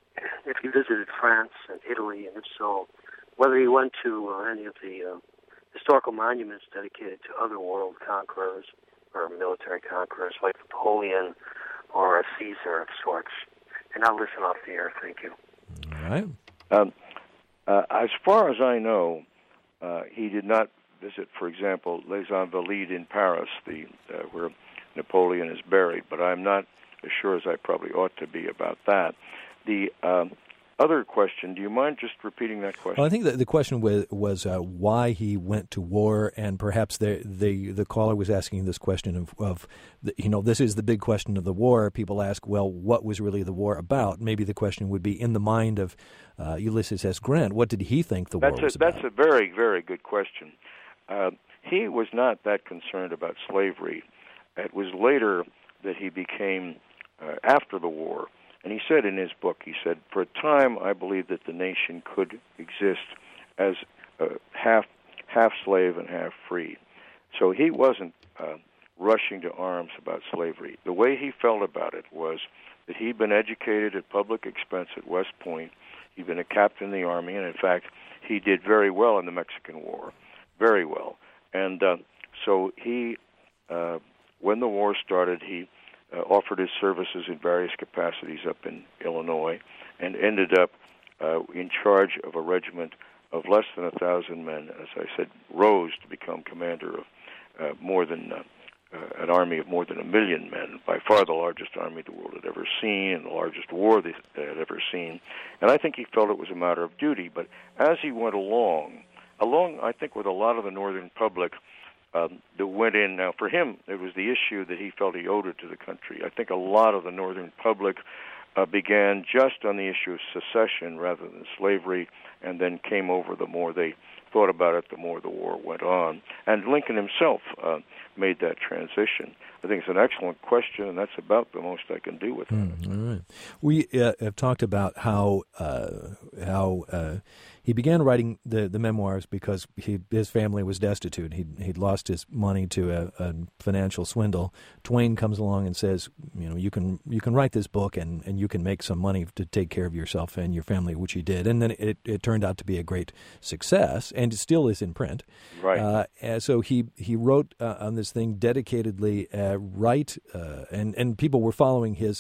if he visited France and Italy, and if so, whether he went to uh, any of the uh, historical monuments dedicated to other world conquerors or military conquerors like Napoleon or a Caesar of sorts. And I'll listen off the air. Thank you. All right. Um, uh, as far as I know, uh, he did not visit, for example, Les Invalides in Paris, the uh, where Napoleon is buried, but I'm not as sure as I probably ought to be about that. The um, other question, do you mind just repeating that question? Well, I think that the question was, was uh, why he went to war, and perhaps the the, the caller was asking this question of, of the, you know, this is the big question of the war. People ask, well, what was really the war about? Maybe the question would be in the mind of uh, Ulysses S. Grant. What did he think the that's war a, was about? That's a very, very good question. Uh, he was not that concerned about slavery. It was later that he became, uh, after the war, and he said in his book, he said, for a time I believed that the nation could exist as uh, half half slave and half free. So he wasn't uh, rushing to arms about slavery. The way he felt about it was that he'd been educated at public expense at West Point. He'd been a captain in the Army, and in fact, he did very well in the Mexican War, very well. And uh, so he, uh, when the war started, he Uh, offered his services in various capacities up in Illinois, and ended up uh, in charge of a regiment of less than a thousand men. As I said, rose to become commander of uh, more than uh, uh, an army of more than a million men, by far the largest army the world had ever seen, and the largest war they had ever seen. And I think he felt it was a matter of duty. But as he went along, along, I think, with a lot of the Northern public, Um, that went in. Now, for him, it was the issue that he felt he owed it to the country. I think a lot of the Northern public uh, began just on the issue of secession rather than slavery, and then came over the more they thought about it, the more the war went on. And Lincoln himself uh, made that transition. I think it's an excellent question, and that's about the most I can do with it. Mm, all right. We uh, have talked about how uh, how uh, he began writing the, the memoirs because he, his family was destitute. He'd, he'd lost his money to a, a financial swindle. Twain comes along and says, you know, you can you can write this book and, and you can make some money to take care of yourself and your family, which he did. And then it, it turned out to be a great success, and it still is in print. Right. Uh, and so he he wrote uh, on this thing dedicatedly, uh, right, uh, and and people were following his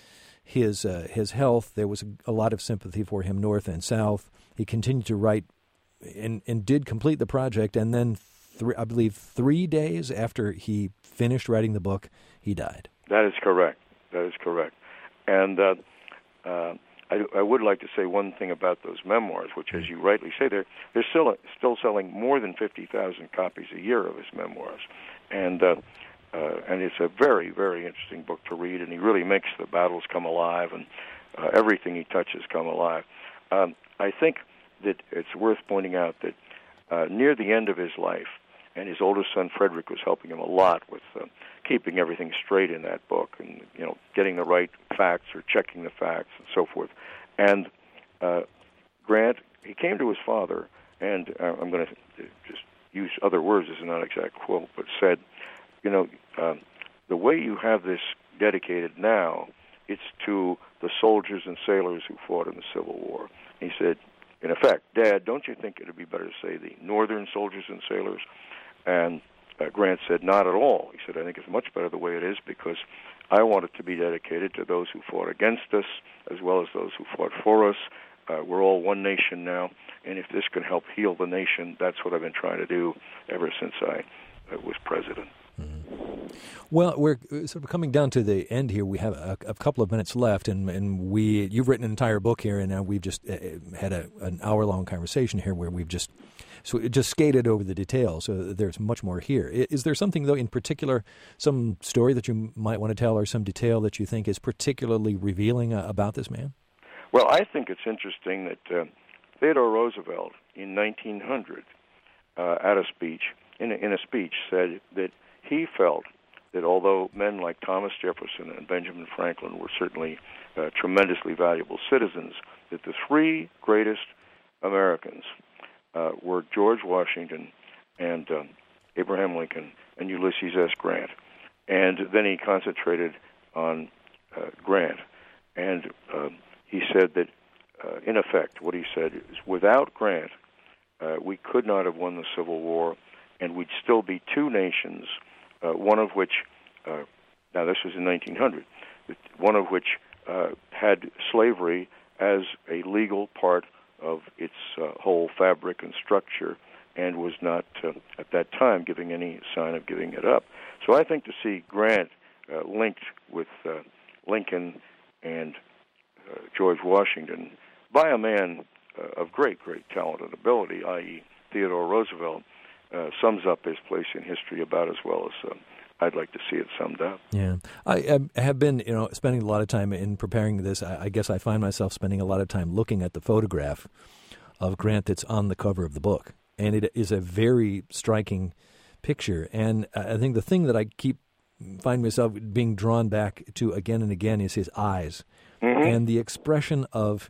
his uh, his health. There was a, a lot of sympathy for him, north and south. He continued to write, and and did complete the project. And then, three, I believe, three days after he finished writing the book, he died. That is correct. That is correct. And uh, uh, I, I would like to say one thing about those memoirs, which, as you rightly say, they're they're still still selling more than fifty thousand copies a year of his memoirs, and. Uh, Uh, and it's a very, very interesting book to read, and he really makes the battles come alive, and uh, everything he touches come alive. Um, I think that it's worth pointing out that uh, near the end of his life, and his oldest son Frederick was helping him a lot with uh, keeping everything straight in that book, and you know, getting the right facts or checking the facts and so forth. And uh, Grant, he came to his father, and uh, I'm going to just use other words as a non-exact quote, but said, you know, uh, the way you have this dedicated now, it's to the soldiers and sailors who fought in the Civil War. He said, in effect, Dad, don't you think it would be better to say the Northern soldiers and sailors? And uh, Grant said, not at all. He said, I think it's much better the way it is because I want it to be dedicated to those who fought against us as well as those who fought for us. Uh, we're all one nation now, and if this can help heal the nation, that's what I've been trying to do ever since I uh, was president. Mm-hmm. Well, we're sort of coming down to the end here. We have a, a couple of minutes left, and, and we you've written an entire book here, and now we've just uh, had a, an hour-long conversation here where we've just so it just skated over the details. So there's much more here. Is there something, though, in particular, some story that you might want to tell or some detail that you think is particularly revealing uh, about this man? Well, I think it's interesting that uh, Theodore Roosevelt in nineteen hundred, uh, at a speech, in a, in a speech, said that he felt that although men like Thomas Jefferson and Benjamin Franklin were certainly uh, tremendously valuable citizens, that the three greatest Americans uh, were George Washington and um, Abraham Lincoln and Ulysses S. Grant. And then he concentrated on uh, Grant. And uh, he said that, uh, in effect, what he said is, without Grant, uh, we could not have won the Civil War, and we'd still be two nations, uh, one of which, uh, now this was in nineteen hundred, one of which uh, had slavery as a legal part of its uh, whole fabric and structure, and was not, uh, at that time, giving any sign of giving it up. So I think to see Grant uh, linked with uh, Lincoln and uh, George Washington by a man uh, of great, great talent and ability, that is. Theodore Roosevelt, uh, sums up his place in history about as well as uh, I'd like to see it summed up. Yeah. I, I have been, you know, spending a lot of time in preparing this. I, I guess I find myself spending a lot of time looking at the photograph of Grant that's on the cover of the book. And it is a very striking picture. And I think the thing that I keep find myself being drawn back to again and again is his eyes. Mm-hmm. And the expression of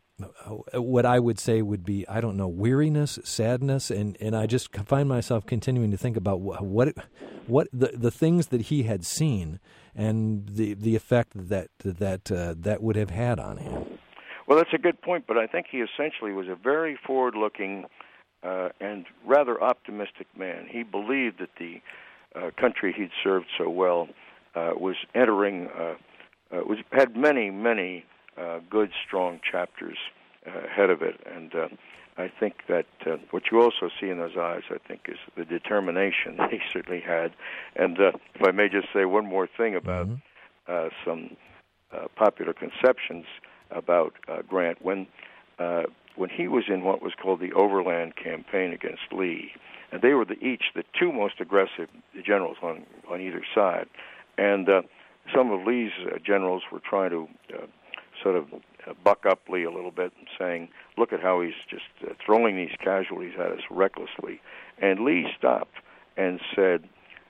what I would say would be, I don't know, weariness, sadness, and, and I just find myself continuing to think about what what, what the, the things that he had seen and the the effect that that uh, that would have had on him. Well, that's a good point, but I think he essentially was a very forward-looking uh, and rather optimistic man. He believed that the uh, country he'd served so well uh, was entering, uh, uh, was had many, many Uh, good, strong chapters uh, ahead of it. And uh, I think that uh, what you also see in those eyes, I think, is the determination he certainly had. And uh, if I may just say one more thing about mm-hmm. uh, some uh, popular conceptions about uh, Grant. When uh, when he was in what was called the Overland Campaign against Lee, and they were the, each the two most aggressive generals on, on either side. And uh, some of Lee's uh, generals were trying to uh, sort of uh, buck up Lee a little bit and saying, look at how he's just uh, throwing these casualties at us recklessly. And Lee stopped and said,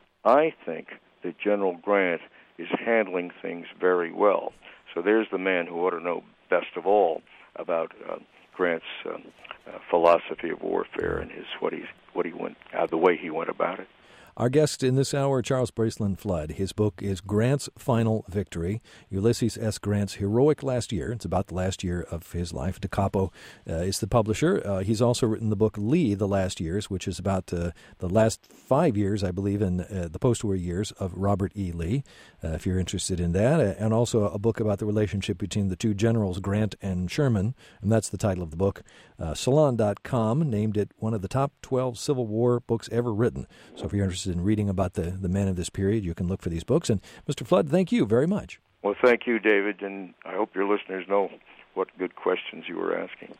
I think that General Grant is handling things very well. So there's the man who ought to know best of all about uh, Grant's uh, uh, philosophy of warfare and his what he what he went uh, the way he went about it. Our guest in this hour, Charles Bracelin Flood. His book is Grant's Final Victory, Ulysses S. Grant's Heroic Last Year. It's about the last year of his life. Da Capo uh, is the publisher. Uh, he's also written the book Lee, The Last Years, which is about uh, the last five years, I believe, in uh, the post-war years of Robert E. Lee, uh, if you're interested in that. Uh, and also a book about the relationship between the two generals, Grant and Sherman, and that's the title of the book. Uh, Salon dot com named it one of the top twelve Civil War books ever written. So if you're interested in reading about the, the men of this period, you can look for these books. And Mister Flood, thank you very much. Well, thank you, David, and I hope your listeners know what good questions you were asking.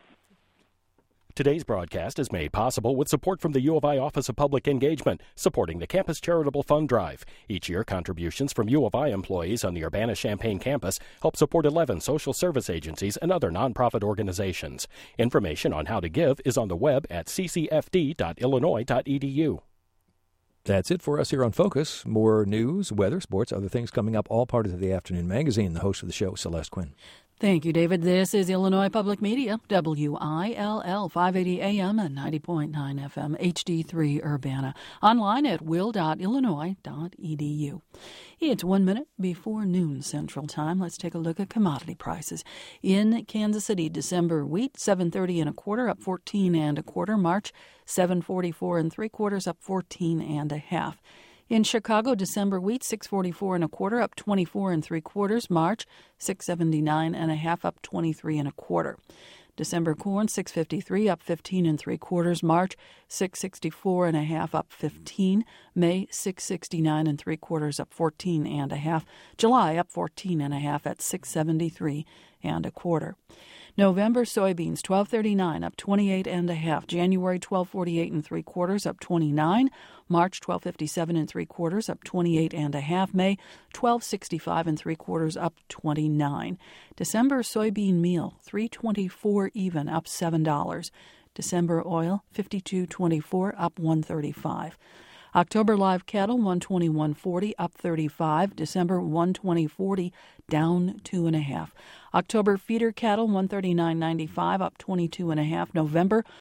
Today's broadcast is made possible with support from the U of I Office of Public Engagement, supporting the Campus Charitable Fund Drive. Each year, contributions from U of I employees on the Urbana-Champaign campus help support eleven social service agencies and other nonprofit organizations. Information on how to give is on the web at c c f d dot illinois dot e d u. That's it for us here on Focus. More news, weather, sports, other things coming up, all part of the Afternoon Magazine. The host of the show, Celeste Quinn. Thank you, David. This is Illinois Public Media, W I L L, five eighty A M and ninety point nine F M, H D three Urbana. Online at will dot illinois dot e d u. It's one minute before noon Central Time. Let's take a look at commodity prices. In Kansas City, December wheat, seven thirty and a quarter, up fourteen and a quarter. March, seven forty-four and three quarters, up fourteen and a half. In Chicago, December wheat six forty-four and a quarter, up twenty-four and three quarters. March six seventy-nine and a half, up twenty-three and a quarter. December corn six fifty-three, up fifteen and three quarters. March six sixty-four and a half, up fifteen. May six sixty-nine and three quarters, up fourteen and a half. July up fourteen and a half at six seventy-three and a quarter. November soybeans twelve thirty-nine, up twenty-eight and a half. January twelve forty-eight and three quarters, up twenty-nine. March twelve fifty-seven and three quarters, up twenty-eight and a half. May twelve sixty-five and three quarters, up twenty-nine. December soybean meal three twenty-four even, up seven dollars. December oil fifty-two twenty-four, up one thirty-five. October live cattle one twenty-one forty, up thirty-five. December one twenty forty, down two and a half. October feeder cattle one thirty-nine ninety-five, up twenty-two and a half. November